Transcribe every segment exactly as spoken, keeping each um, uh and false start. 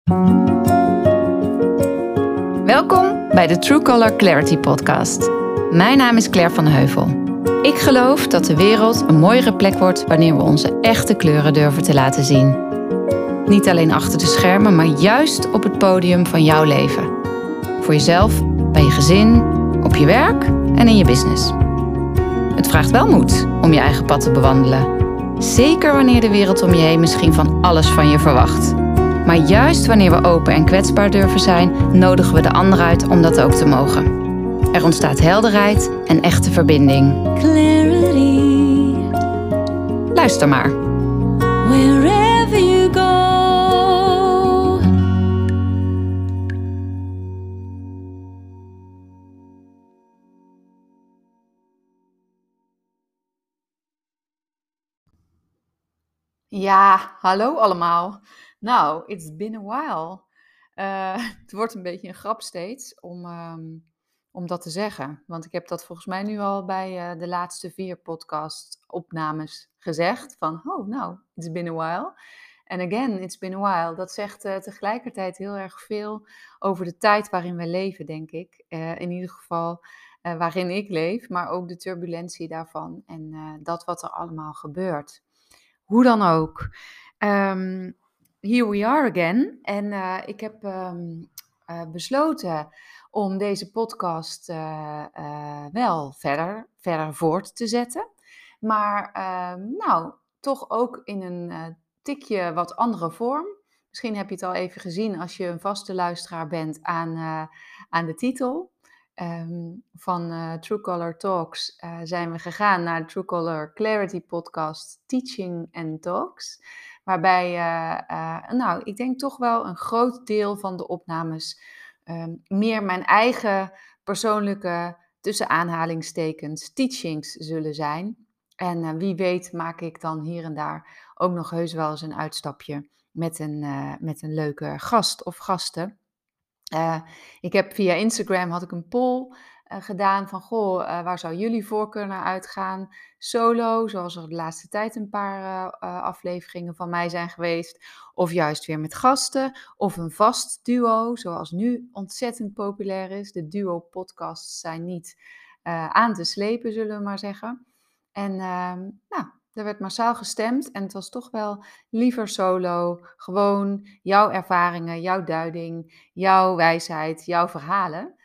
Welkom bij de True Color Clarity Podcast. Mijn naam is Claire van Heuvel. Ik geloof dat de wereld een mooiere plek wordt wanneer we onze echte kleuren durven te laten zien. Niet alleen achter de schermen, maar juist op het podium van jouw leven. Voor jezelf, bij je gezin, op je werk en in je business. Het vraagt wel moed om je eigen pad te bewandelen. Zeker wanneer de wereld om je heen misschien van alles van je verwacht. Maar juist wanneer we open en kwetsbaar durven zijn, nodigen we de ander uit om dat ook te mogen. Er ontstaat helderheid en echte verbinding. Clarity. Luister maar. Wherever you go. Ja, hallo allemaal. Nou, it's been a while. Uh, het wordt een beetje een grap steeds om, um, om dat te zeggen. Want ik heb dat volgens mij nu al bij uh, de laatste vier podcast-opnames gezegd. Van, oh, nou, it's been a while. And again, it's been a while. Dat zegt uh, tegelijkertijd heel erg veel over de tijd waarin we leven, denk ik. Uh, in ieder geval uh, waarin ik leef, maar ook de turbulentie daarvan. En uh, dat wat er allemaal gebeurt. Hoe dan ook. Um, here we are again. En uh, ik heb um, uh, besloten om deze podcast uh, uh, wel verder, verder voort te zetten. Maar uh, nou, toch ook in een uh, tikje wat andere vorm. Misschien heb je het al even gezien als je een vaste luisteraar bent aan, uh, aan de titel. Um, van uh, True Color Talks uh, zijn we gegaan naar de True Color Clarity Podcast Teaching and Talks. Waarbij, uh, uh, nou, ik denk toch wel een groot deel van de opnames um, meer mijn eigen persoonlijke, tussen aanhalingstekens, teachings zullen zijn. En uh, wie weet maak ik dan hier en daar ook nog heus wel eens een uitstapje met een, uh, met een leuke gast of gasten. Uh, ik heb via Instagram had ik een poll uh, gedaan van, goh, uh, waar zou jullie voorkeur naar uitgaan? Solo, zoals er de laatste tijd een paar uh, uh, afleveringen van mij zijn geweest. Of juist weer met gasten. Of een vast duo, zoals nu ontzettend populair is. De duo-podcasts zijn niet uh, aan te slepen, zullen we maar zeggen. En uh, nou... Er werd massaal gestemd en het was toch wel liever solo. Gewoon jouw ervaringen, jouw duiding, jouw wijsheid, jouw verhalen.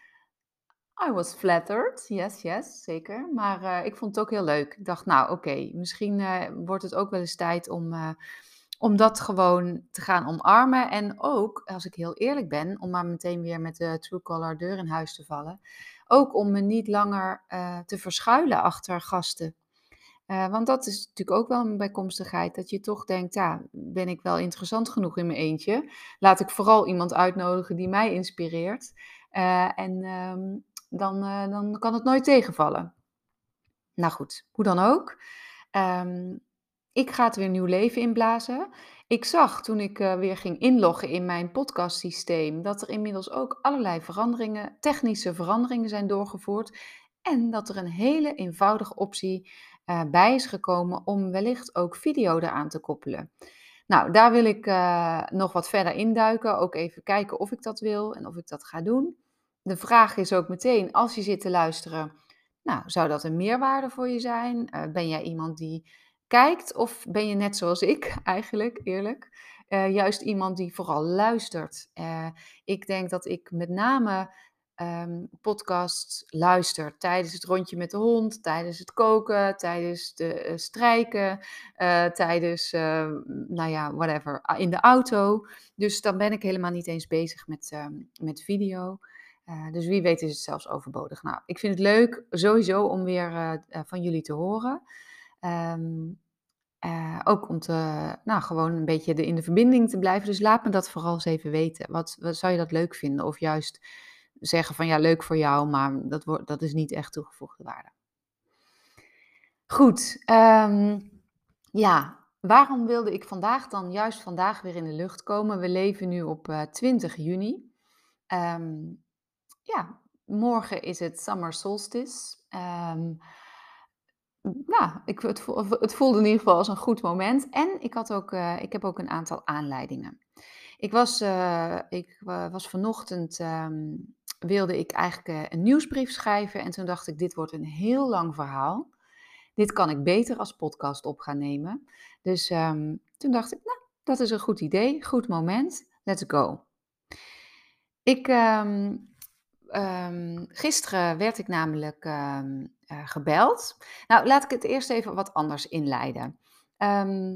I was flattered, yes, yes, zeker. Maar uh, ik vond het ook heel leuk. Ik dacht, nou oké, okay, misschien uh, wordt het ook wel eens tijd om, uh, om dat gewoon te gaan omarmen. En ook, als ik heel eerlijk ben, om maar meteen weer met de True Color deur in huis te vallen. Ook om me niet langer uh, te verschuilen achter gasten. Uh, want dat is natuurlijk ook wel een bijkomstigheid, dat je toch denkt, ja, ben ik wel interessant genoeg in mijn eentje? Laat ik vooral iemand uitnodigen die mij inspireert. Uh, en um, dan, uh, dan kan het nooit tegenvallen. Nou goed, hoe dan ook. Um, ik ga het weer nieuw leven inblazen. Ik zag toen ik uh, weer ging inloggen in mijn podcastsysteem, dat er inmiddels ook allerlei veranderingen, technische veranderingen zijn doorgevoerd. En dat er een hele eenvoudige optie uh, bij is gekomen om wellicht ook video eraan te koppelen. Nou, daar wil ik uh, nog wat verder induiken. Ook even kijken of ik dat wil en of ik dat ga doen. De vraag is ook meteen, als je zit te luisteren, nou, zou dat een meerwaarde voor je zijn? Uh, ben jij iemand die kijkt of ben je net zoals ik eigenlijk, eerlijk? Uh, juist iemand die vooral luistert. Uh, ik denk dat ik met name um, podcasts luister tijdens het rondje met de hond, tijdens het koken, tijdens de uh, strijken, uh, tijdens, uh, nou ja, whatever, in de auto. Dus dan ben ik helemaal niet eens bezig met, um, met video. Uh, dus wie weet is het zelfs overbodig. Nou, ik vind het leuk sowieso om weer uh, uh, van jullie te horen. Um, uh, ook om te, nou, gewoon een beetje de, in de verbinding te blijven. Dus laat me dat vooral eens even weten. Wat, wat zou je dat leuk vinden? Of juist zeggen van ja, leuk voor jou, maar dat, wordt, dat is niet echt toegevoegde waarde. Goed, um, ja, waarom wilde ik vandaag dan juist vandaag weer in de lucht komen? We leven nu op uh, twintig juni. Um, Ja, morgen is het summer solstice. Um, nou, ik, het, het voelde in ieder geval als een goed moment. En ik, had ook, uh, ik heb ook een aantal aanleidingen. Ik was, eh, ik wa- was vanochtend, ehm, wilde ik eigenlijk eh, een nieuwsbrief schrijven. En toen dacht ik, dit wordt een heel lang verhaal. Dit kan ik beter als podcast op gaan nemen. Dus ehm, toen dacht ik, nou, dat is een goed idee, goed moment. Let's go. Ik, ehm, ehm, gisteren werd ik namelijk ehm, eh, gebeld. Nou, laat ik het eerst even wat anders inleiden. Ehm,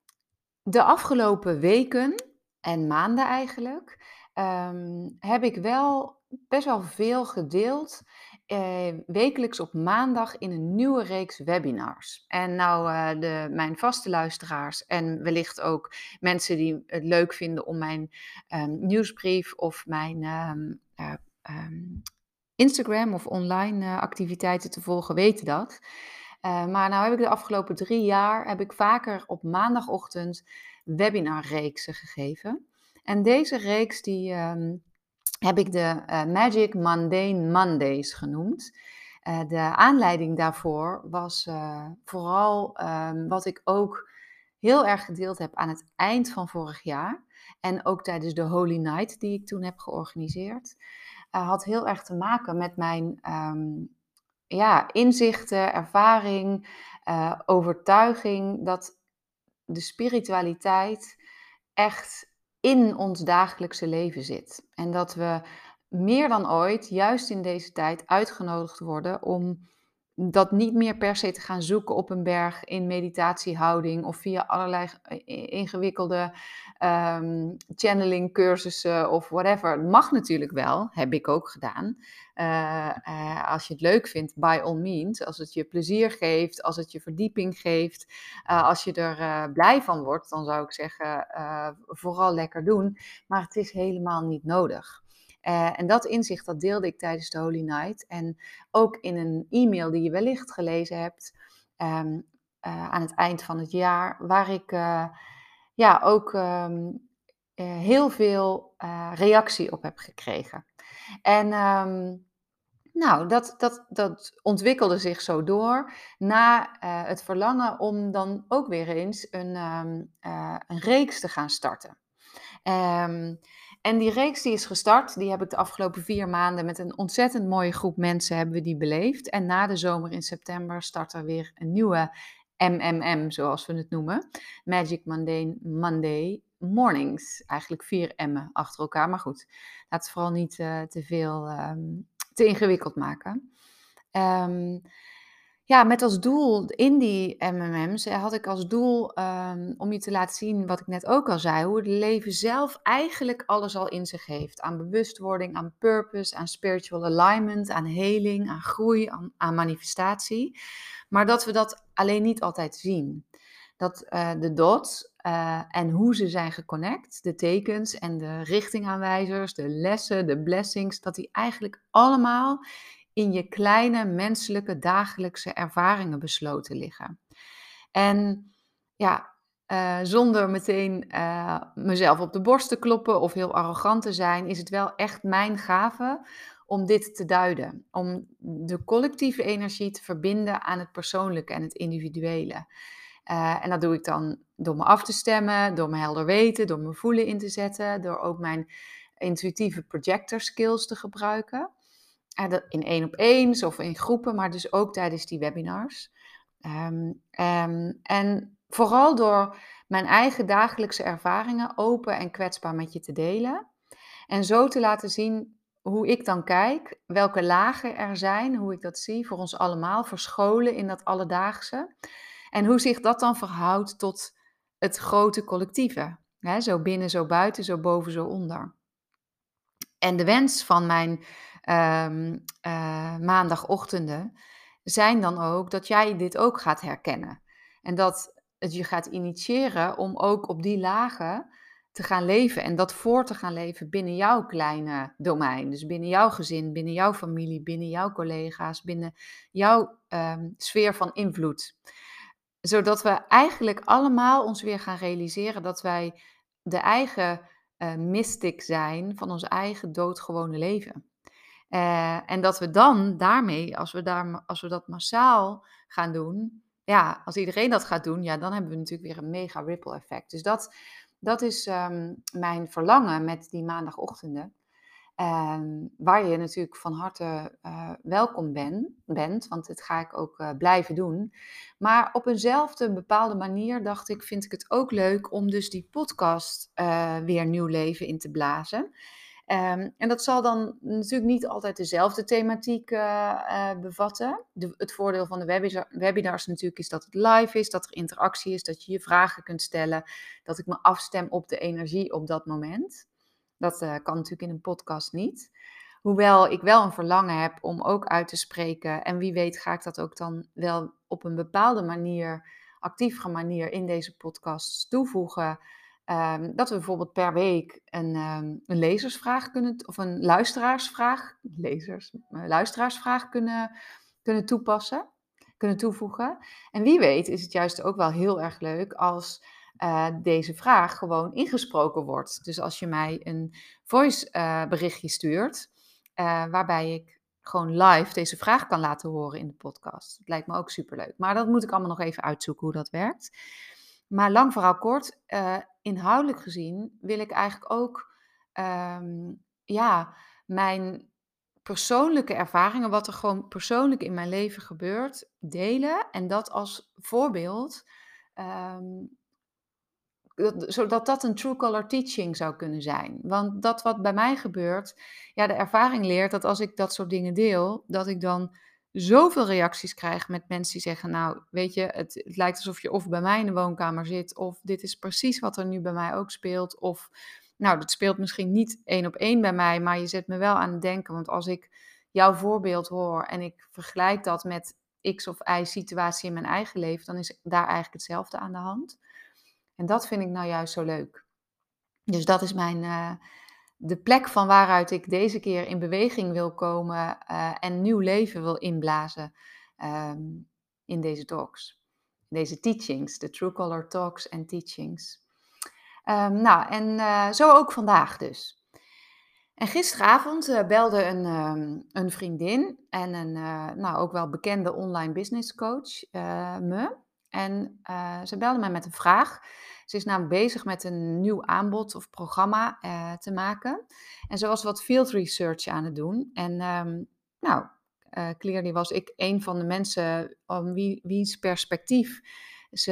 de afgelopen weken en maanden eigenlijk, ehm, heb ik wel best wel veel gedeeld, eh, wekelijks op maandag in een nieuwe reeks webinars. En nou, eh, de, mijn vaste luisteraars en wellicht ook mensen die het leuk vinden om mijn ehm, nieuwsbrief of mijn ehm, eh, ehm, Instagram of online eh, activiteiten te volgen, weten dat. Eh, maar nou heb ik de afgelopen drie jaar heb ik vaker op maandagochtend webinarreeksen gegeven. En deze reeks die ehm, heb ik de eh, Magic Mundane Mondays genoemd. Eh, de aanleiding daarvoor was eh, vooral ehm, wat ik ook heel erg gedeeld heb aan het eind van vorig jaar. En ook tijdens de Holy Night die ik toen heb georganiseerd. Uh, had heel erg te maken met mijn ehm, ja, inzichten, ervaring, uh, overtuiging dat de spiritualiteit echt in ons dagelijkse leven zit. En dat we meer dan ooit, juist in deze tijd, uitgenodigd worden om dat niet meer per se te gaan zoeken op een berg in meditatiehouding of via allerlei ingewikkelde um, channeling cursussen of whatever. Het mag natuurlijk wel, heb ik ook gedaan. Uh, uh, als je het leuk vindt, by all means. Als het je plezier geeft, als het je verdieping geeft, uh, als je er uh, blij van wordt, dan zou ik zeggen, uh, vooral lekker doen. Maar het is helemaal niet nodig. Uh, en dat inzicht, dat deelde ik tijdens de Holy Night. En ook in een e-mail die je wellicht gelezen hebt, um, uh, aan het eind van het jaar, waar ik uh, ja, ook um, uh, heel veel uh, reactie op heb gekregen. En um, nou, dat, dat, dat ontwikkelde zich zo door na uh, het verlangen om dan ook weer eens een, um, uh, een reeks te gaan starten. Um, en die reeks die is gestart, die heb ik de afgelopen vier maanden met een ontzettend mooie groep mensen hebben we die beleefd. En na de zomer in september start er weer een nieuwe M M M, zoals we het noemen. Magic Mundane Monday Mornings. Eigenlijk vier M'en achter elkaar, maar goed. Laat het vooral niet uh, te veel, um, te ingewikkeld maken. Um, ja, met als doel in die M M M's had ik als doel um, om je te laten zien, wat ik net ook al zei, hoe het leven zelf eigenlijk alles al in zich heeft. Aan bewustwording, aan purpose, aan spiritual alignment, aan heling, aan groei, aan, aan manifestatie. Maar dat we dat alleen niet altijd zien. Dat uh, de dots uh, en hoe ze zijn geconnect, de tekens en de richtingaanwijzers, de lessen, de blessings, dat die eigenlijk allemaal in je kleine menselijke dagelijkse ervaringen besloten liggen. En ja, uh, zonder meteen uh, mezelf op de borst te kloppen of heel arrogant te zijn, is het wel echt mijn gave om dit te duiden. Om de collectieve energie te verbinden aan het persoonlijke en het individuele. Uh, en dat doe ik dan door me af te stemmen, door mijn helder weten, door mijn voelen in te zetten, door ook mijn intuïtieve projector skills te gebruiken. In één op één of in groepen, maar dus ook tijdens die webinars. Um, um, en vooral door mijn eigen dagelijkse ervaringen open en kwetsbaar met je te delen. En zo te laten zien hoe ik dan kijk, welke lagen er zijn, hoe ik dat zie voor ons allemaal, verscholen in dat alledaagse. En hoe zich dat dan verhoudt tot het grote collectieve. He, zo binnen, zo buiten, zo boven, zo onder. En de wens van mijn um, uh, maandagochtenden zijn dan ook dat jij dit ook gaat herkennen. En dat het je gaat initiëren om ook op die lagen te gaan leven en dat voor te gaan leven binnen jouw kleine domein. Dus binnen jouw gezin, binnen jouw familie, binnen jouw collega's, binnen jouw um, sfeer van invloed. Zodat we eigenlijk allemaal ons weer gaan realiseren dat wij de eigen uh, mystic zijn van ons eigen doodgewone leven. Uh, en dat we dan daarmee, als we, daar, als we dat massaal gaan doen, ja, als iedereen dat gaat doen, ja, dan hebben we natuurlijk weer een mega ripple effect. Dus dat, dat is ehm, mijn verlangen met die maandagochtenden. Ehm, waar je natuurlijk van harte eh, welkom ben, bent, want dit ga ik ook eh, blijven doen. Maar op eenzelfde bepaalde manier dacht ik, vind ik het ook leuk om dus die podcast eh, weer nieuw leven in te blazen. Ehm, en dat zal dan natuurlijk niet altijd dezelfde thematiek eh, eh, bevatten. De, het voordeel van de webinar, webinars natuurlijk is dat het live is, dat er interactie is, dat je je vragen kunt stellen, dat ik me afstem op de energie op dat moment. Dat eh, kan natuurlijk in een podcast niet. Hoewel ik wel een verlangen heb om ook uit te spreken. En wie weet ga ik dat ook dan wel op een bepaalde manier, actievere manier in deze podcasts toevoegen. Ehm, dat we bijvoorbeeld per week een, ehm, een lezersvraag kunnen, of een luisteraarsvraag, lezers, eh, luisteraarsvraag kunnen, kunnen toepassen, kunnen toevoegen. En wie weet is het juist ook wel heel erg leuk als uh, deze vraag gewoon ingesproken wordt. Dus als je mij een voice uh, berichtje stuurt, uh, waarbij ik gewoon live deze vraag kan laten horen in de podcast. Dat lijkt me ook superleuk. Maar dat moet ik allemaal nog even uitzoeken hoe dat werkt. Maar lang verhaal kort, uh, inhoudelijk gezien wil ik eigenlijk ook um, ja, mijn persoonlijke ervaringen, wat er gewoon persoonlijk in mijn leven gebeurt, delen. En dat als voorbeeld, um, dat, zodat dat een true color teaching zou kunnen zijn. Want dat wat bij mij gebeurt, ja, de ervaring leert dat als ik dat soort dingen deel, dat ik dan zoveel reacties krijg met mensen die zeggen, nou, weet je, het, het lijkt alsof je of bij mij in de woonkamer zit, of dit is precies wat er nu bij mij ook speelt, of nou, dat speelt misschien niet één op één bij mij, maar je zet me wel aan het denken, want als ik jouw voorbeeld hoor en ik vergelijk dat met X of Y situatie in mijn eigen leven, dan is daar eigenlijk hetzelfde aan de hand. En dat vind ik nou juist zo leuk. Dus dat is mijn, uh, de plek van waaruit ik deze keer in beweging wil komen uh, en nieuw leven wil inblazen um, in deze talks. Deze teachings, de True Color Talks en Teachings. Um, nou, en uh, zo ook vandaag dus. En gisteravond uh, belde een, um, een vriendin en een uh, nou, ook wel bekende online business coach uh, me. En uh, ze belde mij met een vraag. Ze is namelijk bezig met een nieuw aanbod of programma uh, te maken. En ze was wat field research aan het doen. En um, nou, uh, clearly was ik een van de mensen om wie, wie's perspectief ze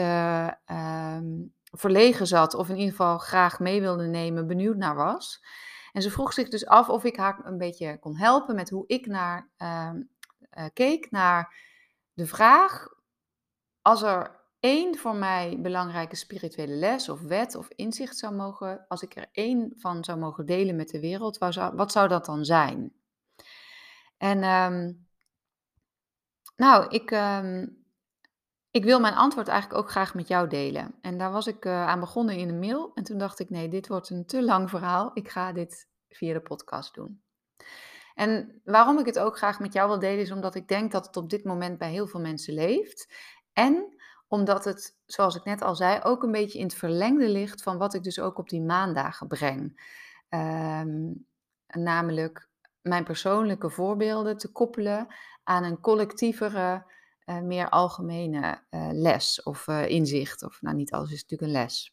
um, verlegen zat. Of in ieder geval graag mee wilde nemen, benieuwd naar was. En ze vroeg zich dus af of ik haar een beetje kon helpen met hoe ik naar, uh, uh, keek naar de vraag: als er één voor mij belangrijke spirituele les of wet of inzicht zou mogen, als ik er één van zou mogen delen met de wereld, wat zou, wat zou dat dan zijn? En um, nou, ik, um, ik wil mijn antwoord eigenlijk ook graag met jou delen. En daar was ik uh, aan begonnen in een mail. En toen dacht ik, nee, dit wordt een te lang verhaal. Ik ga dit via de podcast doen. En waarom ik het ook graag met jou wil delen, is omdat ik denk dat het op dit moment bij heel veel mensen leeft. En omdat het, zoals ik net al zei, ook een beetje in het verlengde ligt van wat ik dus ook op die maandagen breng. Um, namelijk mijn persoonlijke voorbeelden te koppelen aan een collectievere, uh, meer algemene uh, les of uh, inzicht. Of nou, niet alles is natuurlijk een les.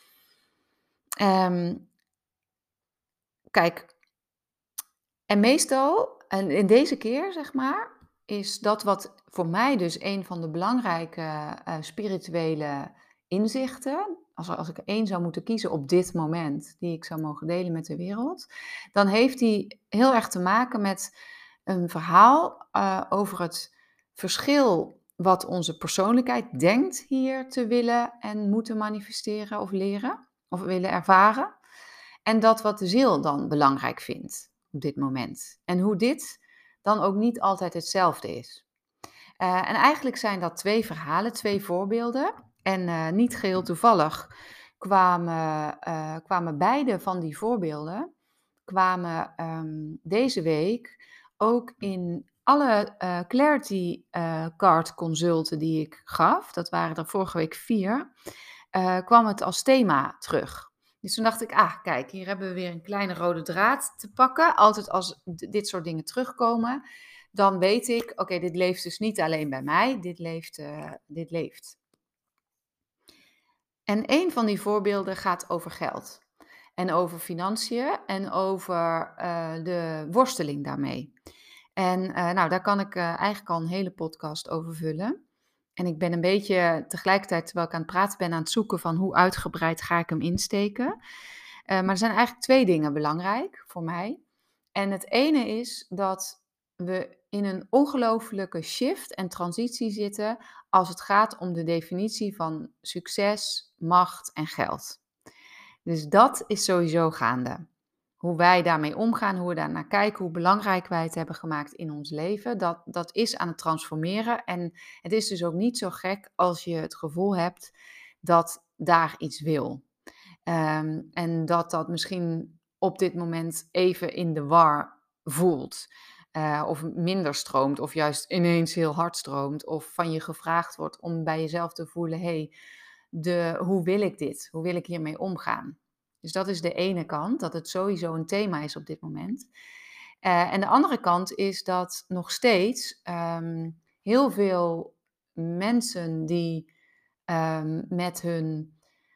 Um, kijk, en meestal, en in deze keer zeg maar, is dat wat voor mij dus een van de belangrijke uh, spirituele inzichten, als, er, als ik er één zou moeten kiezen op dit moment, die ik zou mogen delen met de wereld, dan heeft die heel erg te maken met een verhaal uh, over het verschil wat onze persoonlijkheid denkt hier te willen en moeten manifesteren of leren, of willen ervaren, en dat wat de ziel dan belangrijk vindt op dit moment. En hoe dit dan ook niet altijd hetzelfde is. Uh, en eigenlijk zijn dat twee verhalen, twee voorbeelden. En uh, niet geheel toevallig kwamen, uh, kwamen beide van die voorbeelden kwamen um, deze week ook in alle uh, Clarity uh, Card consulten die ik gaf. Dat waren er vorige week vier. Uh, kwam het als thema terug. Dus toen dacht ik, ah, kijk, hier hebben we weer een kleine rode draad te pakken. Altijd als d- dit soort dingen terugkomen, dan weet ik, oké, okay, dit leeft dus niet alleen bij mij, dit leeft. Uh, dit leeft. En een van die voorbeelden gaat over geld. En over financiën en over eh, de worsteling daarmee. En eh, nou, daar kan ik eh, eigenlijk al een hele podcast over vullen. En ik ben een beetje tegelijkertijd, terwijl ik aan het praten ben, aan het zoeken van hoe uitgebreid ga ik hem insteken. Eh, maar er zijn eigenlijk twee dingen belangrijk voor mij. En het ene is dat we in een ongelofelijke shift en transitie zitten als het gaat om de definitie van succes, macht en geld. Dus dat is sowieso gaande. Hoe wij daarmee omgaan, hoe we daar naar kijken, hoe belangrijk wij het hebben gemaakt in ons leven, dat, dat is aan het transformeren. En het is dus ook niet zo gek als je het gevoel hebt dat daar iets wil. Ehm, en dat dat misschien op dit moment even in de war voelt. Eh, of minder stroomt, of juist ineens heel hard stroomt. Of van je gevraagd wordt om bij jezelf te voelen: hey, de, hoe wil ik dit? Hoe wil ik hiermee omgaan? Dus dat is de ene kant, dat het sowieso een thema is op dit moment. Eh, en de andere kant is dat nog steeds ehm, heel veel mensen die ehm, met hun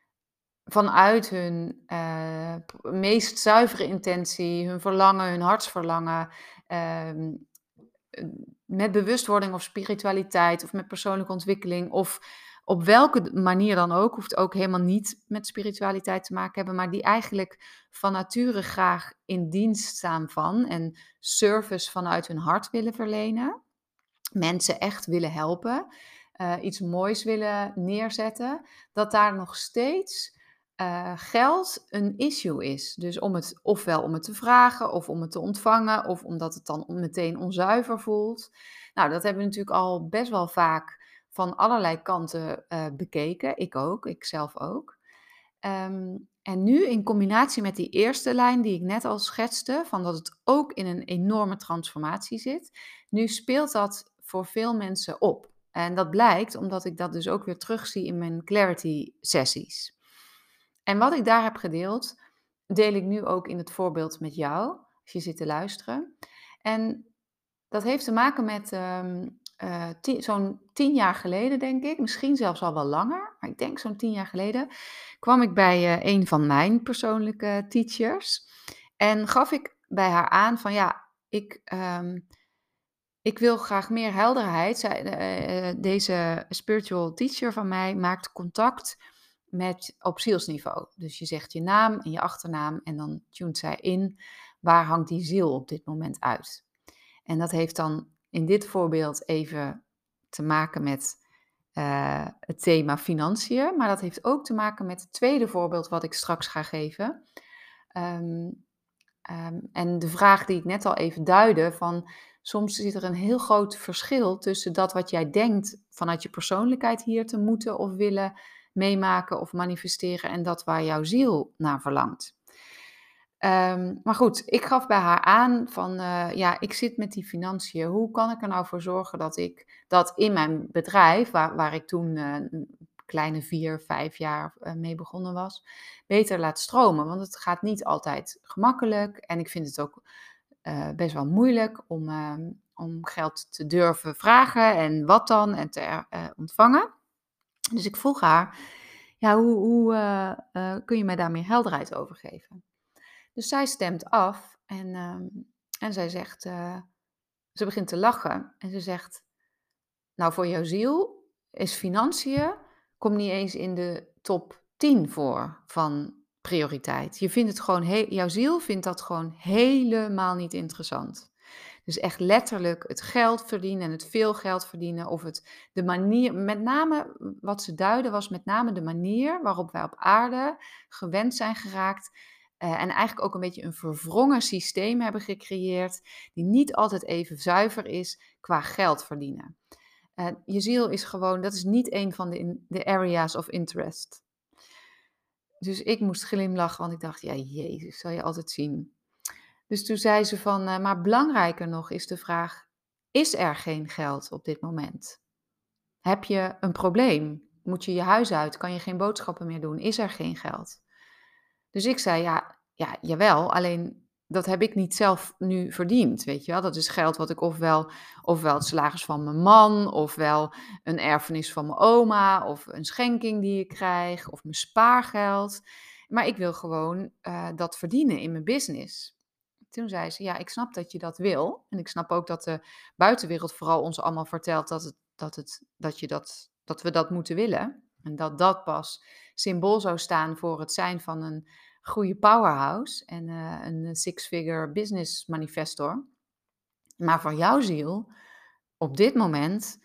vanuit hun eh, p- meest zuivere intentie, hun verlangen, hun hartsverlangen, ehm, eh, met bewustwording of spiritualiteit of met persoonlijke ontwikkeling of op welke d- manier dan ook, hoeft ook helemaal niet met spiritualiteit te maken hebben, maar die eigenlijk van nature graag in dienst staan van en service vanuit hun hart willen verlenen, mensen echt willen helpen, eh, iets moois willen neerzetten, dat daar nog steeds eh, geld een issue is. Dus om het, ofwel om het te vragen, of om het te ontvangen, of omdat het dan meteen onzuiver voelt. Nou, dat hebben we natuurlijk al best wel vaak van allerlei kanten eh, bekeken. Ik ook, ik zelf ook. Ehm, en nu in combinatie met die eerste lijn die ik net al schetste, van dat het ook in een enorme transformatie zit, nu speelt dat voor veel mensen op. En dat blijkt omdat ik dat dus ook weer terugzie in mijn clarity sessies. En wat ik daar heb gedeeld, deel ik nu ook in het voorbeeld met jou, als je zit te luisteren. En dat heeft te maken met ehm, eh, ti- zo'n tien jaar geleden, denk ik, misschien zelfs al wel langer, maar ik denk zo'n tien jaar geleden, kwam ik bij eh, een van mijn persoonlijke teachers en gaf ik bij haar aan van ja, ik, ehm, ik wil graag meer helderheid. Zij, eh, eh, deze spiritual teacher van mij maakt contact met op zielsniveau. Dus je zegt je naam en je achternaam en dan tunt zij in waar hangt die ziel op dit moment uit. En dat heeft dan in dit voorbeeld even te maken met eh, het thema financiën, maar dat heeft ook te maken met het tweede voorbeeld wat ik straks ga geven. Ehm, ehm, en de vraag die ik net al even duidde, van soms zit er een heel groot verschil tussen dat wat jij denkt vanuit je persoonlijkheid hier te moeten of willen meemaken of manifesteren en dat waar jouw ziel naar verlangt. Ehm, maar goed, ik gaf bij haar aan van, eh, ja, ik zit met die financiën. Hoe kan ik er nou voor zorgen dat ik dat in mijn bedrijf, waar, waar ik toen eh, een kleine vier, vijf jaar eh, mee begonnen was, beter laat stromen? Want het gaat niet altijd gemakkelijk en ik vind het ook eh, best wel moeilijk om, ehm, om geld te durven vragen en wat dan en te er- eh, ontvangen. Dus ik vroeg haar, ja, hoe, hoe eh, eh, kun je mij daar meer helderheid over geven? Dus zij stemt af en, ehm, en zij zegt, eh, ze begint te lachen en ze zegt, nou voor jouw ziel is financiën, komt niet eens in de top tien voor van prioriteit. Je vindt het gewoon, he- jouw ziel vindt dat gewoon helemaal niet interessant. Dus echt letterlijk het geld verdienen en het veel geld verdienen of het, de manier, met name wat ze duiden was met name de manier waarop wij op aarde gewend zijn geraakt eh, en eigenlijk ook een beetje een verwrongen systeem hebben gecreëerd die niet altijd even zuiver is qua geld verdienen. Eh, je ziel is gewoon, dat is niet een van de, in, de areas of interest. Dus ik moest glimlachen, want ik dacht, ja Jezus, zal je altijd zien. Dus toen zei ze van, eh, maar belangrijker nog is de vraag, is er geen geld op dit moment? Heb je een probleem? Moet je je huis uit? Kan je geen boodschappen meer doen? Is er geen geld? Dus ik zei, ja, ja jawel, alleen dat heb ik niet zelf nu verdiend, weet je wel. Dat is geld wat ik ofwel ofwel het salaris van mijn man, ofwel een erfenis van mijn oma, of een schenking die ik krijg, of mijn spaargeld. Maar ik wil gewoon, eh, dat verdienen in mijn business. Toen zei ze: "Ja, ik snap dat je dat wil. En ik snap ook dat de buitenwereld vooral ons allemaal vertelt dat het dat het dat je dat dat we dat moeten willen. En dat dat pas symbool zou staan voor het zijn van een goede powerhouse en eh, een six-figure business manifestor. Maar voor jouw ziel, op dit moment,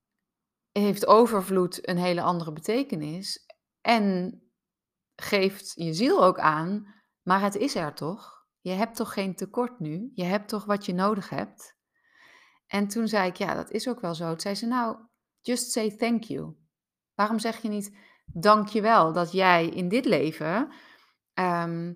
heeft overvloed een hele andere betekenis. En geeft je ziel ook aan, maar het is er toch? Je hebt toch geen tekort nu? Je hebt toch wat je nodig hebt?" En toen zei ik: "Ja, dat is ook wel zo." Toen zei ze: "Nou, just say thank you. Waarom zeg je niet dank je wel dat jij in dit leven, ehm,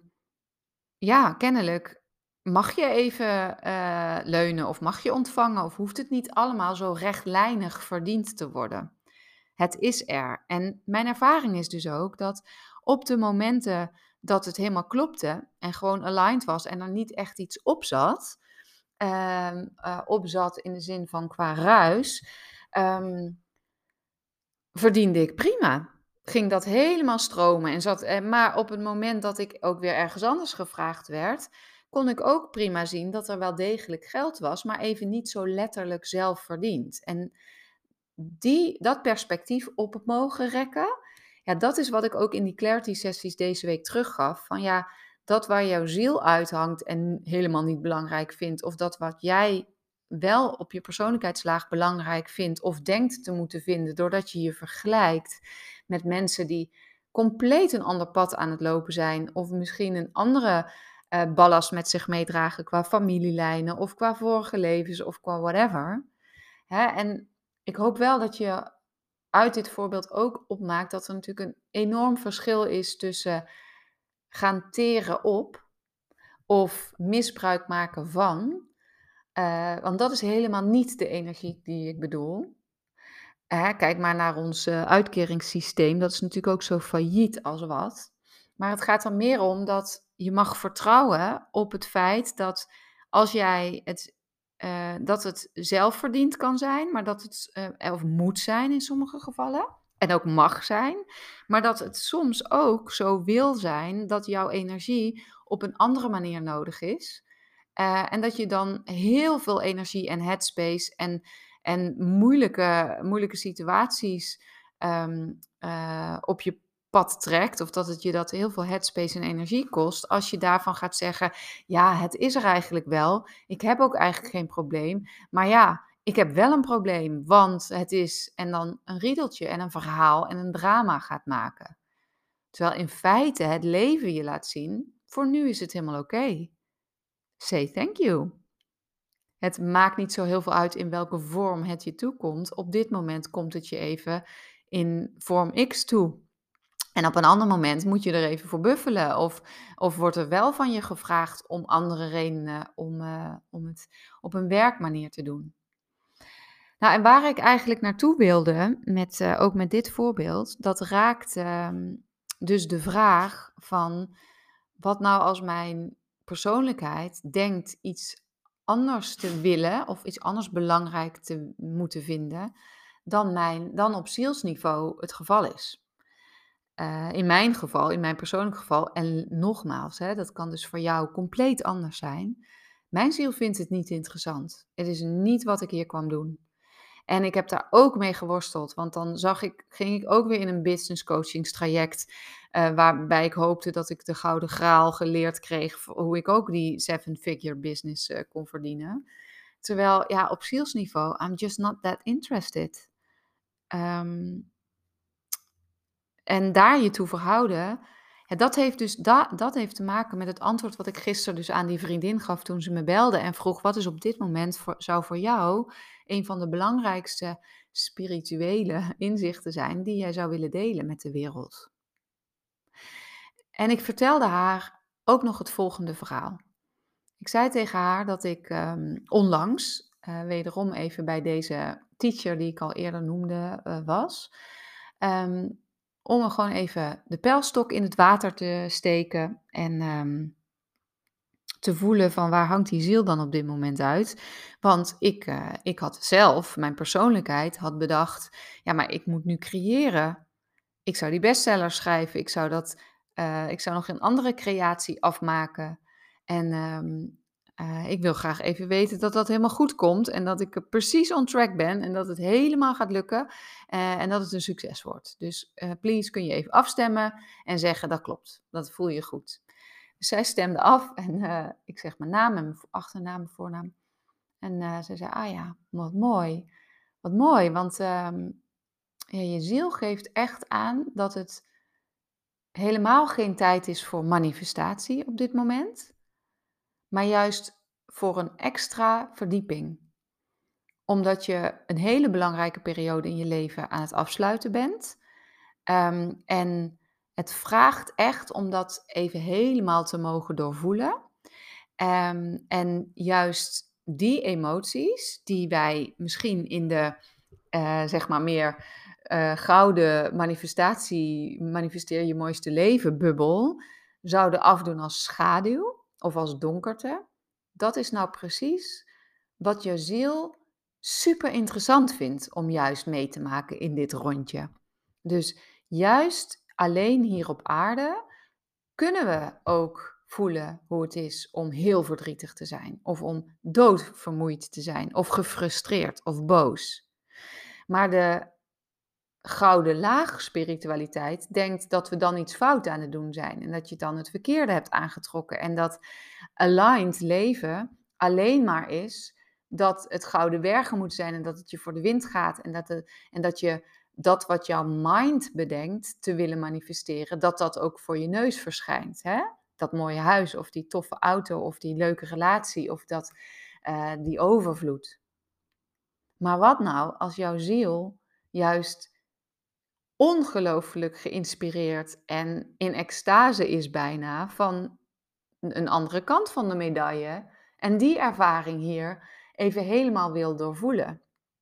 ja, kennelijk mag je even eh, leunen of mag je ontvangen of hoeft het niet allemaal zo rechtlijnig verdiend te worden. Het is er." En mijn ervaring is dus ook dat op de momenten dat het helemaal klopte en gewoon aligned was en er niet echt iets op zat, ehm, eh, op zat in de zin van qua ruis, ehm, verdiende ik prima. Ging dat helemaal stromen en zat, eh, maar op het moment dat ik ook weer ergens anders gevraagd werd, kon ik ook prima zien dat er wel degelijk geld was, maar even niet zo letterlijk zelf verdiend. En die, dat perspectief op het mogen rekken, ja, dat is wat ik ook in die clarity sessies deze week teruggaf. Van ja, dat waar jouw ziel uithangt en helemaal niet belangrijk vindt, of dat wat jij wel op je persoonlijkheidslaag belangrijk vindt of denkt te moeten vinden, doordat je je vergelijkt met mensen die compleet een ander pad aan het lopen zijn, of misschien een andere eh, ballast met zich meedragen qua familielijnen, of qua vorige levens, of qua whatever. Hè? En ik hoop wel dat je uit dit voorbeeld ook opmaakt dat er natuurlijk een enorm verschil is tussen gaan teren op of misbruik maken van. Eh, want dat is helemaal niet de energie die ik bedoel. Hè, kijk maar naar ons eh, uitkeringssysteem. Dat is natuurlijk ook zo failliet als wat. Maar het gaat er meer om dat je mag vertrouwen op het feit dat als jij het, eh, dat het zelfverdiend kan zijn, maar dat het, eh, of moet zijn in sommige gevallen. En ook mag zijn, maar dat het soms ook zo wil zijn dat jouw energie op een andere manier nodig is. Eh, en dat je dan heel veel energie en headspace en en moeilijke, moeilijke situaties ehm, eh, op je pad trekt, of dat het je dat heel veel headspace en energie kost, als je daarvan gaat zeggen, ja, het is er eigenlijk wel, ik heb ook eigenlijk geen probleem, maar ja, ik heb wel een probleem, want het is, en dan een riedeltje en een verhaal en een drama gaat maken. Terwijl in feite het leven je laat zien, voor nu is het helemaal oké. Say thank you. Het maakt niet zo heel veel uit in welke vorm het je toekomt. Op dit moment komt het je even in vorm X toe. En op een ander moment moet je er even voor buffelen. Of, of wordt er wel van je gevraagd om andere redenen om, eh, om het op een werkmanier te doen. Nou, en waar ik eigenlijk naartoe wilde, met, eh, ook met dit voorbeeld, dat raakt ehm, dus de vraag van wat nou als mijn persoonlijkheid denkt iets anders te willen of iets anders belangrijk te moeten vinden dan, mijn, dan op zielsniveau het geval is. Eh, in mijn geval, in mijn persoonlijk geval, en nogmaals, hè, dat kan dus voor jou compleet anders zijn. Mijn ziel vindt het niet interessant. Het is niet wat ik hier kwam doen. En ik heb daar ook mee geworsteld, want dan zag ik, ging ik ook weer in een business coachingstraject, eh, waarbij ik hoopte dat ik de gouden graal geleerd kreeg, voor hoe ik ook die seven-figure business eh, kon verdienen. Terwijl, ja, op zielsniveau, I'm just not that interested. Ehm, en daar je toe verhouden, ja, dat heeft dus da- dat heeft te maken met het antwoord wat ik gisteren dus aan die vriendin gaf toen ze me belde en vroeg: wat is op dit moment voor, zou voor jou een van de belangrijkste spirituele inzichten zijn die jij zou willen delen met de wereld? En ik vertelde haar ook nog het volgende verhaal. Ik zei tegen haar dat ik ehm, onlangs, eh, wederom even bij deze teacher die ik al eerder noemde, eh, was. Ehm, om er gewoon even de pijlstok in het water te steken en ehm, te voelen van waar hangt die ziel dan op dit moment uit. Want ik, eh, ik had zelf, mijn persoonlijkheid had bedacht, ja, maar ik moet nu creëren. Ik zou die bestseller schrijven. Ik zou dat, eh, ik zou nog een andere creatie afmaken. En ehm, eh, ik wil graag even weten dat dat helemaal goed komt en dat ik er precies on track ben en dat het helemaal gaat lukken eh, en dat het een succes wordt. Dus eh, please kun je even afstemmen en zeggen dat klopt, dat voel je goed. Dus zij stemde af en eh, ik zeg mijn naam en mijn achternaam, mijn voornaam. En eh, ze zei, ah ja, wat mooi. Wat mooi, want ehm, ja, je ziel geeft echt aan dat het helemaal geen tijd is voor manifestatie op dit moment, maar juist voor een extra verdieping. Omdat je een hele belangrijke periode in je leven aan het afsluiten bent. Ehm, en het vraagt echt om dat even helemaal te mogen doorvoelen. Ehm, en juist die emoties die wij misschien in de, eh, zeg maar meer eh, gouden manifestatie, manifesteer je mooiste leven bubbel, zouden afdoen als schaduw of als donkerte. Dat is nou precies wat je ziel super interessant vindt om juist mee te maken in dit rondje. Dus juist alleen hier op aarde kunnen we ook voelen hoe het is om heel verdrietig te zijn, of om doodvermoeid te zijn, of gefrustreerd of boos. Maar de gouden laag spiritualiteit denkt dat we dan iets fout aan het doen zijn en dat je dan het verkeerde hebt aangetrokken en dat aligned leven alleen maar is dat het gouden bergen moet zijn en dat het je voor de wind gaat en dat, het, en dat je dat wat jouw mind bedenkt te willen manifesteren, dat dat ook voor je neus verschijnt. Hè? Dat mooie huis of die toffe auto of die leuke relatie of dat, uh, die overvloed. Maar wat nou als jouw ziel juist ongelooflijk geïnspireerd en in extase is bijna van een andere kant van de medaille en die ervaring hier even helemaal wil doorvoelen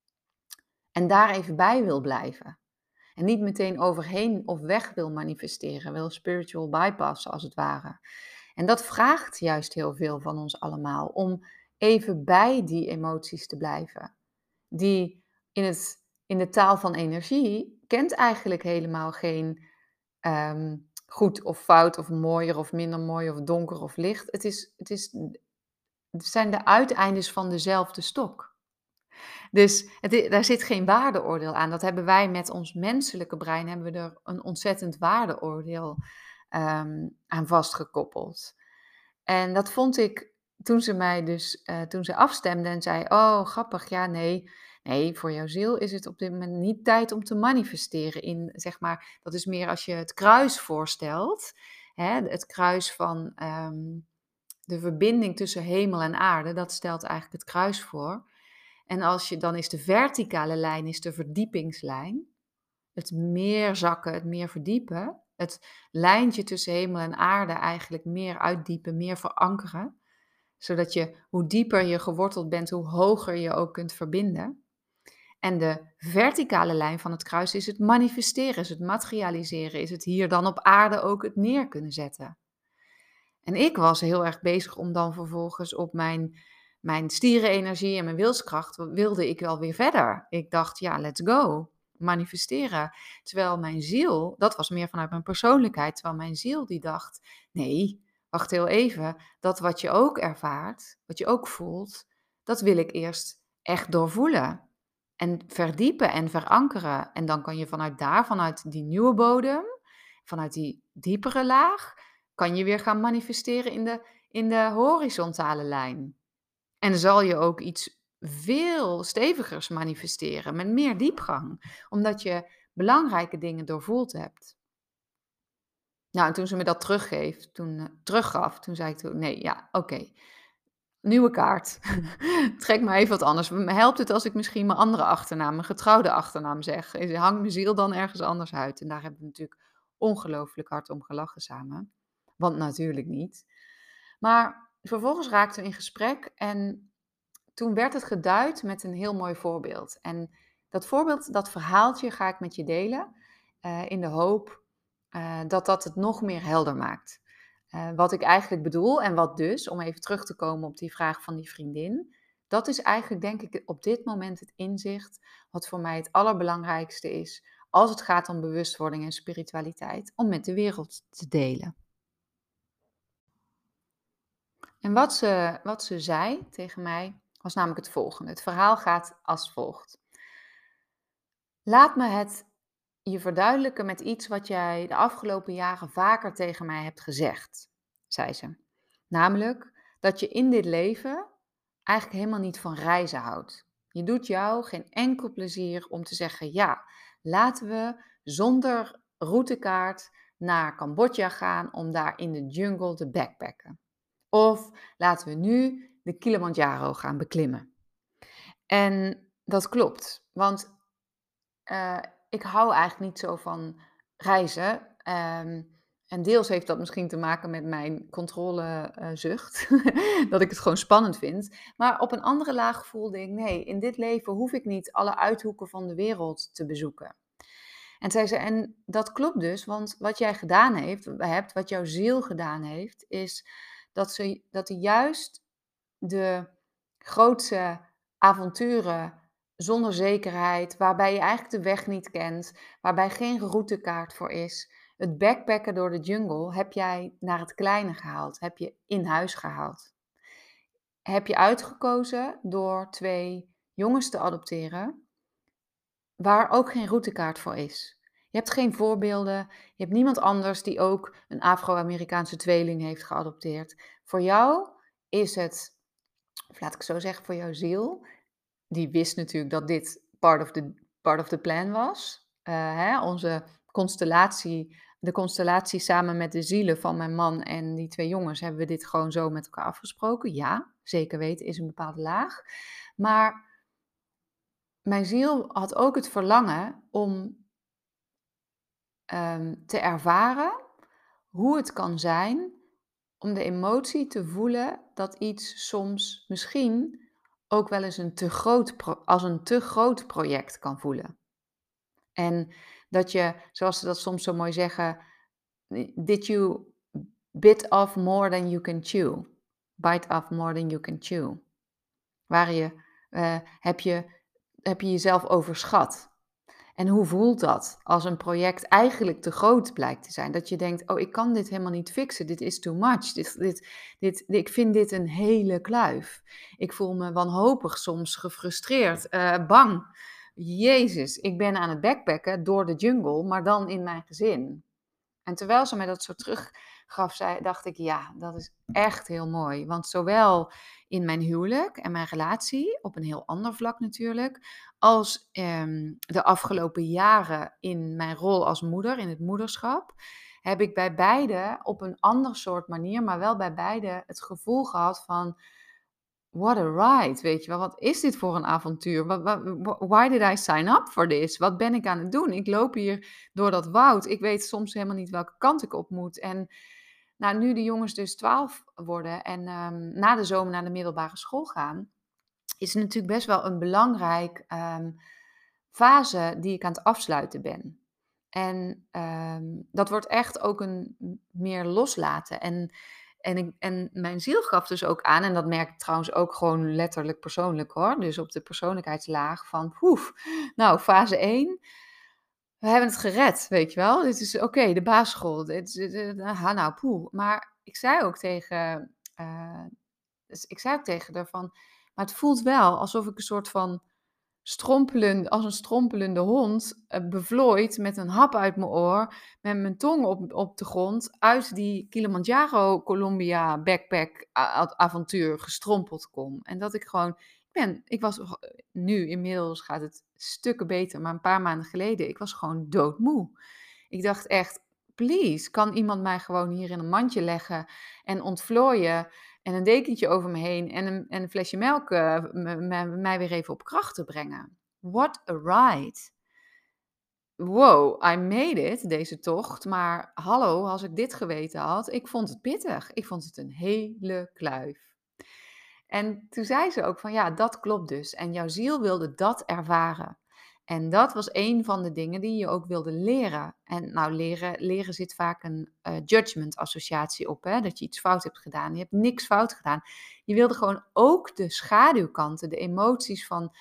en daar even bij wil blijven en niet meteen overheen of weg wil manifesteren, wil spiritual bypass als het ware. En dat vraagt juist heel veel van ons allemaal om even bij die emoties te blijven, die in, het, in de taal van energie kent eigenlijk helemaal geen um, goed of fout of mooier of minder mooi of donker of licht. Het, is, het, is, het zijn de uiteindes van dezelfde stok. Dus het, daar zit geen waardeoordeel aan. Dat hebben wij met ons menselijke brein, hebben we er een ontzettend waardeoordeel um, aan vastgekoppeld. En dat vond ik toen ze mij dus, uh, toen ze afstemde en zei, oh grappig, ja nee, nee, voor jouw ziel is het op dit moment niet tijd om te manifesteren. In, zeg maar, dat is meer als je het kruis voorstelt, hè, het kruis van um, de verbinding tussen hemel en aarde, dat stelt eigenlijk het kruis voor. En als je, dan is de verticale lijn is de verdiepingslijn, het meer zakken, het meer verdiepen, het lijntje tussen hemel en aarde eigenlijk meer uitdiepen, meer verankeren, zodat je, hoe dieper je geworteld bent, hoe hoger je ook kunt verbinden. En de verticale lijn van het kruis is het manifesteren, is het materialiseren, is het hier dan op aarde ook het neer kunnen zetten. En ik was heel erg bezig om dan vervolgens op mijn, mijn stierenenergie en mijn wilskracht, wilde ik wel weer verder. Ik dacht, ja, let's go, manifesteren. Terwijl mijn ziel, dat was meer vanuit mijn persoonlijkheid, terwijl mijn ziel die dacht, nee, wacht heel even, dat wat je ook ervaart, wat je ook voelt, dat wil ik eerst echt doorvoelen. En verdiepen en verankeren. En dan kan je vanuit daar, vanuit die nieuwe bodem, vanuit die diepere laag, kan je weer gaan manifesteren in de, in de horizontale lijn. En dan zal je ook iets veel stevigers manifesteren, met meer diepgang, omdat je belangrijke dingen doorvoeld hebt. Nou, en toen ze me dat teruggeeft, toen, uh, teruggaf, toen zei ik toen, nee, ja, oké, okay. Nieuwe kaart. Trek maar even wat anders. Me helpt het als ik misschien mijn andere achternaam, mijn getrouwde achternaam zeg. Hangt mijn ziel dan ergens anders uit? En daar hebben we natuurlijk ongelooflijk hard om gelachen samen. Want natuurlijk niet. Maar vervolgens raakten we in gesprek en toen werd het geduid met een heel mooi voorbeeld. En dat voorbeeld, dat verhaaltje ga ik met je delen uh, in de hoop uh, dat dat het nog meer helder maakt. Uh, wat ik eigenlijk bedoel en wat dus, om even terug te komen op die vraag van die vriendin, dat is eigenlijk denk ik op dit moment het inzicht wat voor mij het allerbelangrijkste is als het gaat om bewustwording en spiritualiteit, om met de wereld te delen. En wat ze, wat ze zei tegen mij was namelijk het volgende. Het verhaal gaat als volgt. Laat me het je verduidelijken met iets wat jij de afgelopen jaren vaker tegen mij hebt gezegd, zei ze. Namelijk dat je in dit leven eigenlijk helemaal niet van reizen houdt. Je doet jou geen enkel plezier om te zeggen, ja, laten we zonder routekaart naar Cambodja gaan om daar in de jungle te backpacken. Of laten we nu de Kilimanjaro gaan beklimmen. En dat klopt, want uh, ik hou eigenlijk niet zo van reizen. Um, en deels heeft dat misschien te maken met mijn controlezucht. Dat ik het gewoon spannend vind. Maar op een andere laag voelde ik, nee, in dit leven hoef ik niet alle uithoeken van de wereld te bezoeken. En zei ze, en dat klopt dus, want wat jij gedaan heeft, hebt, wat jouw ziel gedaan heeft, is dat ze dat hij juist de grootste avonturen zonder zekerheid, waarbij je eigenlijk de weg niet kent, waarbij geen routekaart voor is, het backpacken door de jungle, heb jij naar het kleine gehaald, heb je in huis gehaald. Heb je uitgekozen door twee jongens te adopteren, waar ook geen routekaart voor is. Je hebt geen voorbeelden, je hebt niemand anders die ook een Afro-Amerikaanse tweeling heeft geadopteerd. Voor jou is het, of laat ik zo zeggen, voor jouw ziel, die wist natuurlijk dat dit part of the, part of the plan was. Uh, hè, onze constellatie, de constellatie samen met de zielen van mijn man en die twee jongens, hebben we dit gewoon zo met elkaar afgesproken. Ja, zeker weten, is een bepaalde laag. Maar mijn ziel had ook het verlangen om um, te ervaren hoe het kan zijn om de emotie te voelen dat iets soms misschien ook wel eens een te groot pro- als een te groot project kan voelen. En dat je, zoals ze dat soms zo mooi zeggen, did you bit off more than you can chew? Bite off more than you can chew. Waar je, uh, heb je, heb je jezelf overschat? En hoe voelt dat als een project eigenlijk te groot blijkt te zijn? Dat je denkt, oh, ik kan dit helemaal niet fixen. Dit is too much. Dit, dit, dit, ik vind dit een hele kluif. Ik voel me wanhopig, soms gefrustreerd, uh, bang. Jezus, ik ben aan het backpacken door de jungle, maar dan in mijn gezin. En terwijl ze mij dat zo teruggaf, zei, dacht ik, ja, dat is echt heel mooi. Want zowel in mijn huwelijk en mijn relatie, op een heel ander vlak natuurlijk, als um, de afgelopen jaren in mijn rol als moeder, in het moederschap, heb ik bij beide op een ander soort manier, maar wel bij beide het gevoel gehad van, what a ride, weet je wel. Wat is dit voor een avontuur? Why did I sign up for this? Wat ben ik aan het doen? Ik loop hier door dat woud. Ik weet soms helemaal niet welke kant ik op moet. En nou, nu de jongens dus twaalf worden en um, na de zomer naar de middelbare school gaan, is het natuurlijk best wel een belangrijk um, fase die ik aan het afsluiten ben. En um, dat wordt echt ook een meer loslaten. En En, ik, en mijn ziel gaf dus ook aan, en dat merk ik trouwens ook gewoon letterlijk persoonlijk hoor, dus op de persoonlijkheidslaag van, poef, nou, fase één, we hebben het gered, weet je wel. Dit is oké, okay, de basisschool, dit is, dit, aha, nou, poeh. Maar ik zei ook tegen, uh, dus ik zei ook tegen haar van, maar het voelt wel alsof ik een soort van strompelend, als een strompelende hond, uh, bevlooid met een hap uit mijn oor, met mijn tong op, op de grond, uit die Kilimanjaro, Colombia backpack a- avontuur gestrompeld kom. En dat ik gewoon, ik ben, ik was nu inmiddels gaat het stukken beter, maar een paar maanden geleden, ik was gewoon doodmoe. Ik dacht echt, please, kan iemand mij gewoon hier in een mandje leggen en ontvlooien en een dekentje over me heen en een, en een flesje melk uh, me, me, mij weer even op kracht te brengen. What a ride. Wow, I made it, deze tocht. Maar hallo, als ik dit geweten had, ik vond het pittig. Ik vond het een hele kluif. En toen zei ze ook van, ja, dat klopt dus. En jouw ziel wilde dat ervaren. En dat was een van de dingen die je ook wilde leren. En nou, leren, leren zit vaak een uh, judgment-associatie op, hè? Dat je iets fout hebt gedaan. Je hebt niks fout gedaan. Je wilde gewoon ook de schaduwkanten, de emoties van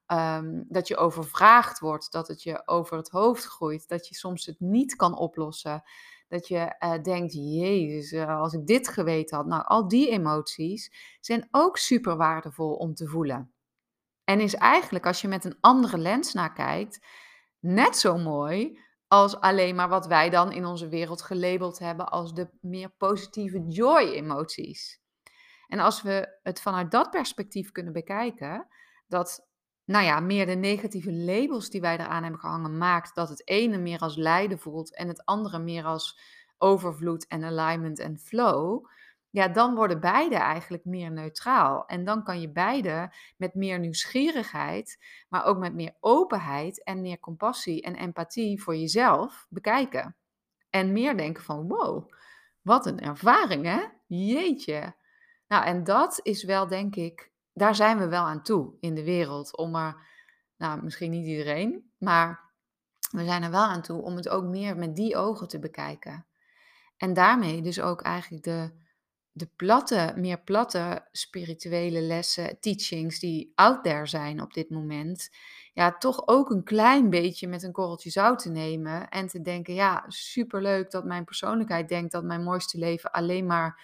um, dat je overvraagd wordt, dat het je over het hoofd groeit, dat je soms het niet kan oplossen. Dat je uh, denkt, jezus, uh, als ik dit geweten had. Nou, al die emoties zijn ook super waardevol om te voelen. En is eigenlijk, als je met een andere lens naar kijkt, net zo mooi als alleen maar wat wij dan in onze wereld gelabeld hebben als de meer positieve joy-emoties. En als we het vanuit dat perspectief kunnen bekijken, dat, nou ja, meer de negatieve labels die wij eraan hebben gehangen maakt dat het ene meer als lijden voelt en het andere meer als overvloed en alignment en flow, ja, dan worden beide eigenlijk meer neutraal. En dan kan je beide met meer nieuwsgierigheid, maar ook met meer openheid en meer compassie en empathie voor jezelf bekijken. En meer denken van, wow, wat een ervaring, hè? Jeetje. Nou, en dat is wel, denk ik, daar zijn we wel aan toe in de wereld. Om er, nou, misschien niet iedereen, maar we zijn er wel aan toe om het ook meer met die ogen te bekijken. En daarmee dus ook eigenlijk de, de platte, meer platte spirituele lessen, teachings die out there zijn op dit moment. Ja, toch ook een klein beetje met een korreltje zout te nemen. En te denken, ja, superleuk dat mijn persoonlijkheid denkt dat mijn mooiste leven alleen maar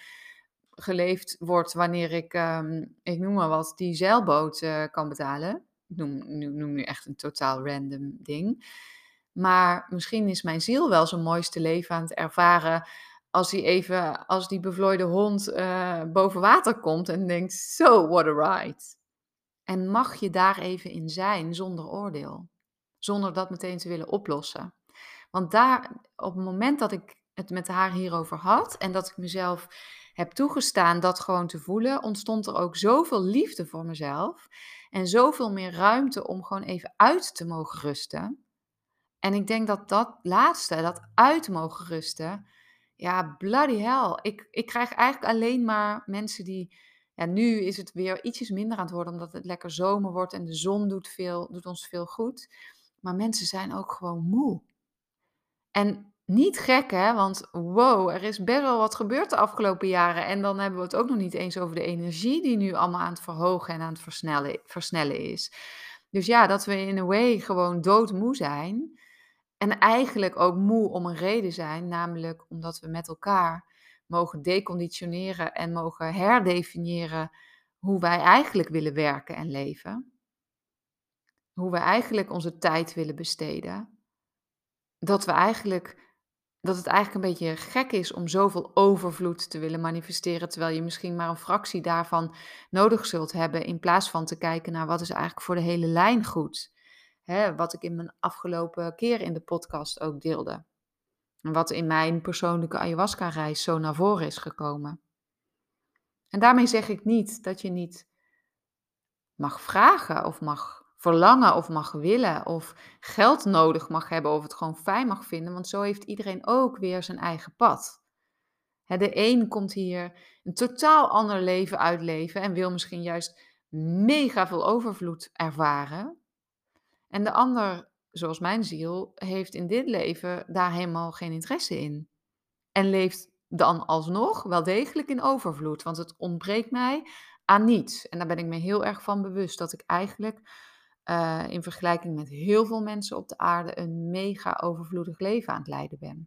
geleefd wordt wanneer ik, ehm, ik noem maar wat, die zeilboot eh, kan betalen. Ik noem, nu- noem nu echt een totaal random ding. Maar misschien is mijn ziel wel zijn mooiste leven aan het ervaren als hij even, als die bevlooide hond eh, boven water komt en denkt, so what a ride. En mag je daar even in zijn zonder oordeel. Zonder dat meteen te willen oplossen. Want daar, op het moment dat ik het met haar hierover had en dat ik mezelf heb toegestaan dat gewoon te voelen, ontstond er ook zoveel liefde voor mezelf en zoveel meer ruimte om gewoon even uit te mogen rusten. En ik denk dat dat laatste, dat uit mogen rusten, ja, bloody hell. Ik, ik krijg eigenlijk alleen maar mensen die, ja, nu is het weer ietsjes minder aan het worden, omdat het lekker zomer wordt en de zon doet, veel, doet ons veel goed. Maar mensen zijn ook gewoon moe. En niet gek, hè, want wow, er is best wel wat gebeurd de afgelopen jaren. En dan hebben we het ook nog niet eens over de energie die nu allemaal aan het verhogen en aan het versnellen, versnellen is. Dus ja, dat we in a way gewoon doodmoe zijn. En eigenlijk ook moe om een reden zijn, namelijk omdat we met elkaar mogen deconditioneren en mogen herdefiniëren hoe wij eigenlijk willen werken en leven. Hoe we eigenlijk onze tijd willen besteden. Dat we eigenlijk, dat het eigenlijk een beetje gek is om zoveel overvloed te willen manifesteren, terwijl je misschien maar een fractie daarvan nodig zult hebben, in plaats van te kijken naar wat is eigenlijk voor de hele lijn goed. Hè, wat ik in mijn afgelopen keer in de podcast ook deelde. En wat in mijn persoonlijke ayahuasca-reis zo naar voren is gekomen. En daarmee zeg ik niet dat je niet mag vragen of mag verlangen of mag willen of geld nodig mag hebben of het gewoon fijn mag vinden, want zo heeft iedereen ook weer zijn eigen pad. Hè, de een komt hier een totaal ander leven uitleven en wil misschien juist mega veel overvloed ervaren. En de ander, zoals mijn ziel, heeft in dit leven daar helemaal geen interesse in. En leeft dan alsnog wel degelijk in overvloed, want het ontbreekt mij aan niets. En daar ben ik me heel erg van bewust, dat ik eigenlijk uh, in vergelijking met heel veel mensen op de aarde een mega overvloedig leven aan het leiden ben.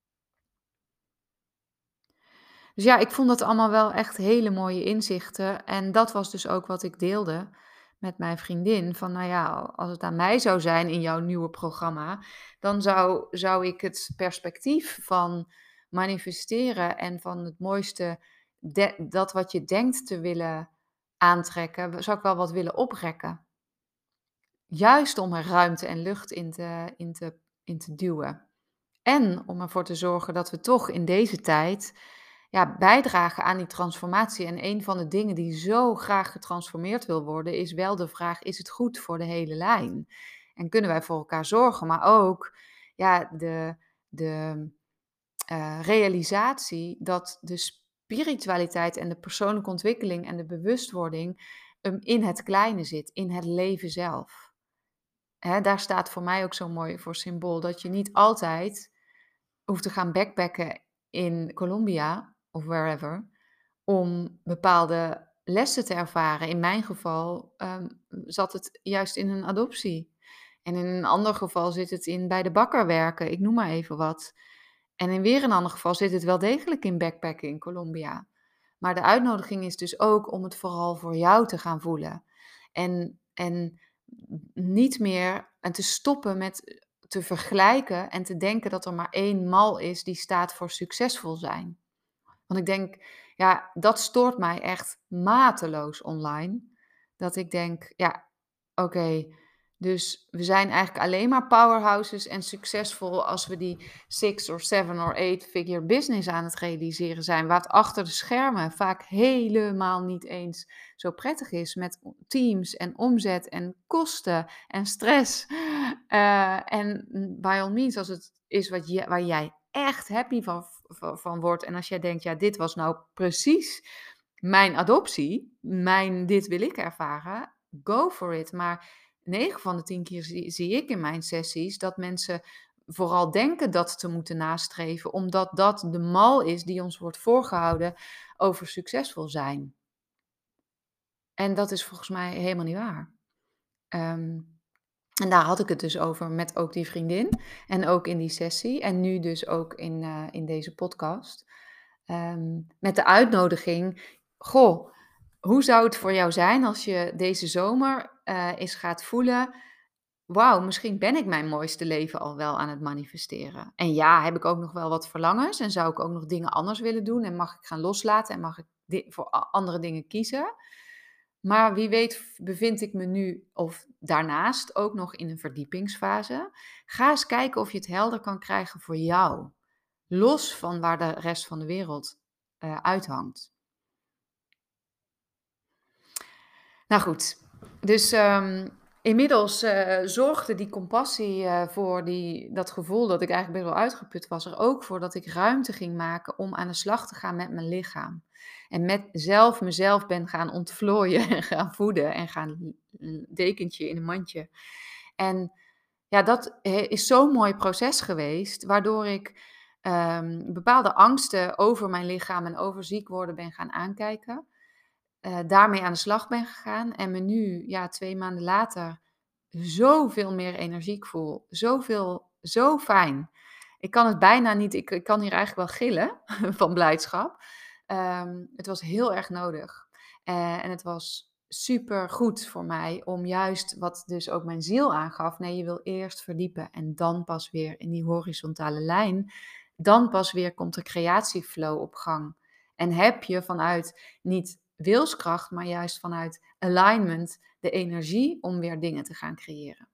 Dus ja, ik vond dat allemaal wel echt hele mooie inzichten. En dat was dus ook wat ik deelde met mijn vriendin. Van nou ja, als het aan mij zou zijn in jouw nieuwe programma, dan zou, zou ik het perspectief van manifesteren en van het mooiste, de- dat wat je denkt te willen aantrekken, zou ik wel wat willen oprekken. Juist om er ruimte en lucht in te, in te, in te duwen. En om ervoor te zorgen dat we toch in deze tijd ja, bijdragen aan die transformatie. En een van de dingen die zo graag getransformeerd wil worden, is wel de vraag: is het goed voor de hele lijn? En kunnen wij voor elkaar zorgen? Maar ook ja, de, de uh, realisatie dat de spiritualiteit en de persoonlijke ontwikkeling en de bewustwording um, in het kleine zit, in het leven zelf. hè, daar staat voor mij ook zo mooi voor symbool, dat je niet altijd hoeft te gaan backpacken in Colombia of wherever, om bepaalde lessen te ervaren. In mijn geval, ehm, zat het juist in een adoptie. En in een ander geval zit het in bij de bakker werken, ik noem maar even wat. En in weer een ander geval zit het wel degelijk in backpacken in Colombia. Maar de uitnodiging is dus ook om het vooral voor jou te gaan voelen. En, en niet meer en te stoppen met te vergelijken en te denken dat er maar één mal is die staat voor succesvol zijn. Want ik denk, ja, dat stoort mij echt mateloos online. Dat ik denk, ja, oké, dus we zijn eigenlijk alleen maar powerhouses en succesvol als we die six or seven or eight figure business aan het realiseren zijn, wat achter de schermen vaak helemaal niet eens zo prettig is met teams en omzet en kosten en stress. Eh, en by all means, als het is wat je, waar jij echt happy van, van, van wordt en als jij denkt, ja, dit was nou precies mijn adoptie, mijn dit wil ik ervaren, go for it. Maar negen van de tien keer zie, zie ik in mijn sessies dat mensen vooral denken dat te moeten nastreven, omdat dat de mal is die ons wordt voorgehouden over succesvol zijn. En dat is volgens mij helemaal niet waar. Ehm, en daar had ik het dus over met ook die vriendin en ook in die sessie en nu dus ook in, eh, in deze podcast. Ehm, met de uitnodiging, goh, hoe zou het voor jou zijn als je deze zomer eh, eens gaat voelen, wauw, misschien ben ik mijn mooiste leven al wel aan het manifesteren. En ja, heb ik ook nog wel wat verlangens en zou ik ook nog dingen anders willen doen en mag ik gaan loslaten en mag ik di- voor a- andere dingen kiezen. Maar wie weet v- bevind ik me nu of daarnaast ook nog in een verdiepingsfase. Ga eens kijken of je het helder kan krijgen voor jou. Los van waar de rest van de wereld eh, uithangt. Nou goed, dus ehm, inmiddels eh, zorgde die compassie eh, voor die, dat gevoel dat ik eigenlijk best wel uitgeput was, er ook voor dat ik ruimte ging maken om aan de slag te gaan met mijn lichaam. En met zelf mezelf ben gaan ontvlooien en gaan voeden en gaan een dekentje in een mandje. En ja, dat he- is zo'n mooi proces geweest, waardoor ik ehm, bepaalde angsten over mijn lichaam en over ziek worden ben gaan aankijken. Eh, daarmee aan de slag ben gegaan en me nu, ja, twee maanden later zoveel meer energiek voel. Zoveel, zo fijn. Ik kan het bijna niet, ik, ik kan hier eigenlijk wel gillen van blijdschap. Ehm, het was heel erg nodig. Eh, en het was super goed voor mij om juist, wat dus ook mijn ziel aangaf, nee, je wil eerst verdiepen en dan pas weer in die horizontale lijn. Dan pas weer komt de creatieflow op gang. En heb je vanuit niet wilskracht, maar juist vanuit alignment de energie om weer dingen te gaan creëren.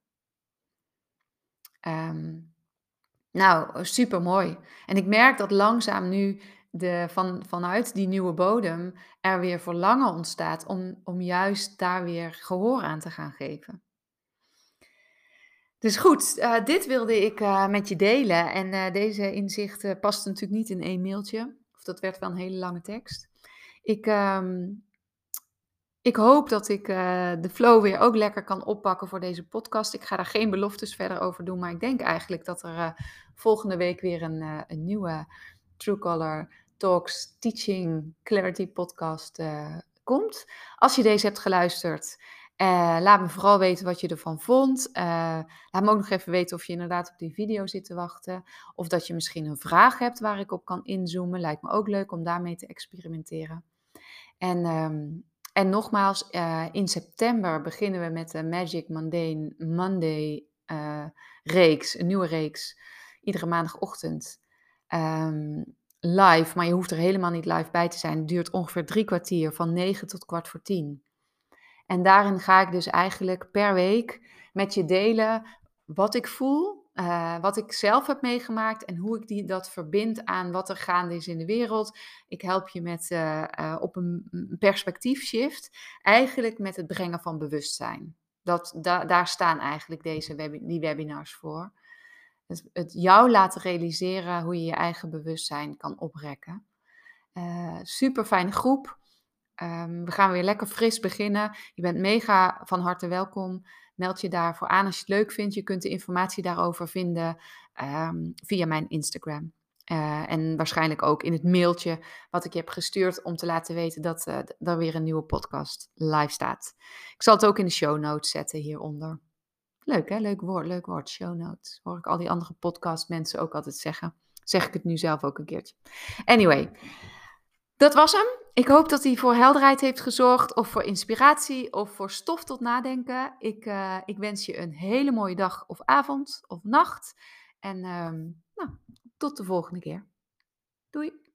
Ehm, nou, super mooi. En ik merk dat langzaam nu de, van, vanuit die nieuwe bodem er weer verlangen ontstaat om, om juist daar weer gehoor aan te gaan geven. Dus goed, eh, dit wilde ik eh, met je delen. En eh, deze inzichten past natuurlijk niet in één mailtje. Of dat werd wel een hele lange tekst. Ik, ehm, Ik hoop dat ik eh, de flow weer ook lekker kan oppakken voor deze podcast. Ik ga daar geen beloftes verder over doen, maar ik denk eigenlijk dat er eh, volgende week weer een, eh, een nieuwe Truecaller Talks Teaching Clarity podcast eh, komt. Als je deze hebt geluisterd, eh, laat me vooral weten wat je ervan vond. Eh, laat me ook nog even weten of je inderdaad op die video zit te wachten. Of dat je misschien een vraag hebt waar ik op kan inzoomen. Lijkt me ook leuk om daarmee te experimenteren. En, ehm, en nogmaals, eh, in september beginnen we met de Magic Mundane Monday eh, reeks, een nieuwe reeks, iedere maandagochtend ehm, live. Maar je hoeft er helemaal niet live bij te zijn. Het duurt ongeveer drie kwartier, van negen tot kwart voor tien. En daarin ga ik dus eigenlijk per week met je delen wat ik voel, eh, wat ik zelf heb meegemaakt en hoe ik die, dat verbind aan wat er gaande is in de wereld. Ik help je met, eh, eh, op een een perspectiefshift, eigenlijk met het brengen van bewustzijn. Dat, da, daar staan eigenlijk deze webi- die webinars voor. Het, het jou laten realiseren hoe je je eigen bewustzijn kan oprekken. Eh super fijne groep. Ehm, we gaan weer lekker fris beginnen. Je bent mega van harte welkom. Meld je daarvoor aan als je het leuk vindt. Je kunt de informatie daarover vinden ehm, via mijn Instagram. Eh, en waarschijnlijk ook in het mailtje wat ik je heb gestuurd om te laten weten dat eh, d- er weer een nieuwe podcast live staat. Ik zal het ook in de show notes zetten hieronder. Leuk hè, leuk woord, leuk woord, show notes. Hoor ik al die andere podcast mensen ook altijd zeggen. Zeg ik het nu zelf ook een keertje. Anyway, dat was hem. Ik hoop dat hij voor helderheid heeft gezorgd, of voor inspiratie, of voor stof tot nadenken. Ik, eh, ik wens je een hele mooie dag of avond of nacht. En ehm, nou, tot de volgende keer. Doei!